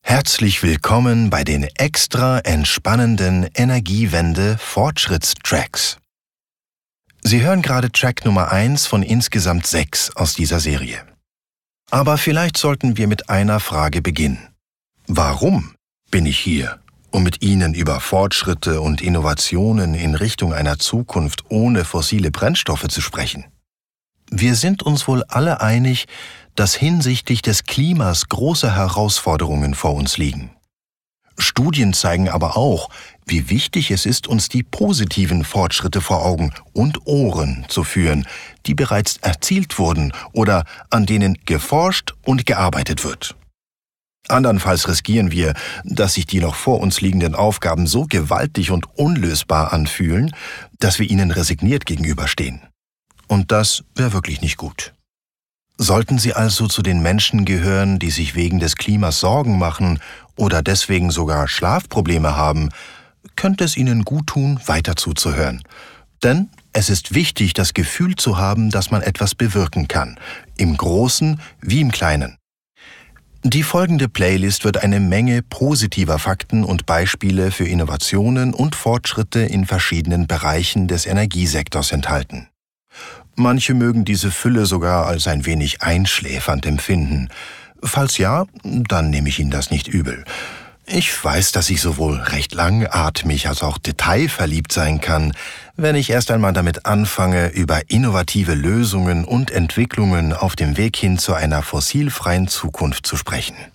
Herzlich willkommen bei den extra entspannenden Energiewende-Fortschrittstracks. Sie hören gerade Track Nummer 1 von insgesamt 6 aus dieser Serie. Aber vielleicht sollten wir mit einer Frage beginnen. Warum bin ich hier, um mit Ihnen über Fortschritte und Innovationen in Richtung einer Zukunft ohne fossile Brennstoffe zu sprechen? Wir sind uns wohl alle einig, dass hinsichtlich des Klimas große Herausforderungen vor uns liegen. Studien zeigen aber auch, wie wichtig es ist, uns die positiven Fortschritte vor Augen und Ohren zu führen, die bereits erzielt wurden oder an denen geforscht und gearbeitet wird. Andernfalls riskieren wir, dass sich die noch vor uns liegenden Aufgaben so gewaltig und unlösbar anfühlen, dass wir ihnen resigniert gegenüberstehen. Und das wäre wirklich nicht gut. Sollten Sie also zu den Menschen gehören, die sich wegen des Klimas Sorgen machen oder deswegen sogar Schlafprobleme haben, könnte es Ihnen gut tun, weiter zuzuhören. Denn es ist wichtig, das Gefühl zu haben, dass man etwas bewirken kann, im Großen wie im Kleinen. Die folgende Playlist wird eine Menge positiver Fakten und Beispiele für Innovationen und Fortschritte in verschiedenen Bereichen des Energiesektors enthalten. Manche mögen diese Fülle sogar als ein wenig einschläfernd empfinden. Falls ja, dann nehme ich Ihnen das nicht übel. Ich weiß, dass ich sowohl recht langatmig als auch detailverliebt sein kann, wenn ich erst einmal damit anfange, über innovative Lösungen und Entwicklungen auf dem Weg hin zu einer fossilfreien Zukunft zu sprechen.